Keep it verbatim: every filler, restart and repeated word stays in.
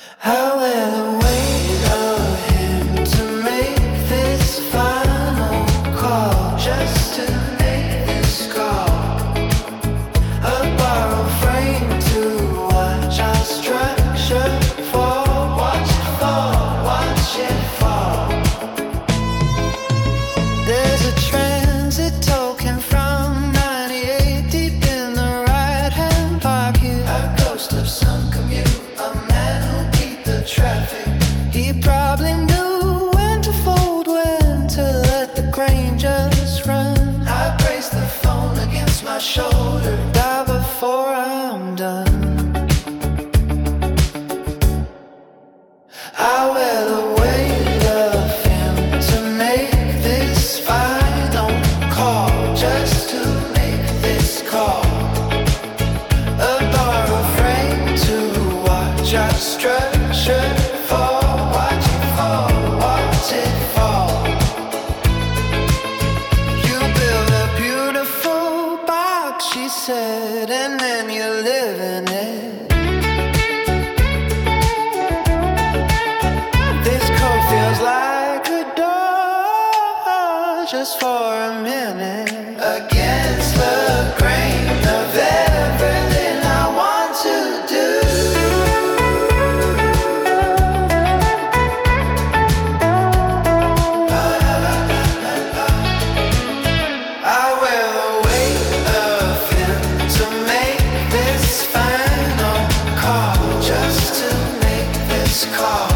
How will I wait of him to make this final call? Just to make this call. A borrowed frame to watch our structure fall. Watch it fall, watch it fall. There's a transit token from ninety-eight deep in the right-hand pocket. A ghost of some commute, a man who beat the traffic. He probably knew when to fold, when to let the grain just run. I brace the phone against my shoulder, die before I'm done. I will await of him to make this final call. Just to make this call. A borrowed frame to watch our structure fall. Watch it fall, watch it fall. You build a beautiful box, she said, and then you live in it. This coat feels like a door just for a minute. Against the grain of everything I want to do. I will wait of him to make this final call. Just to make this call.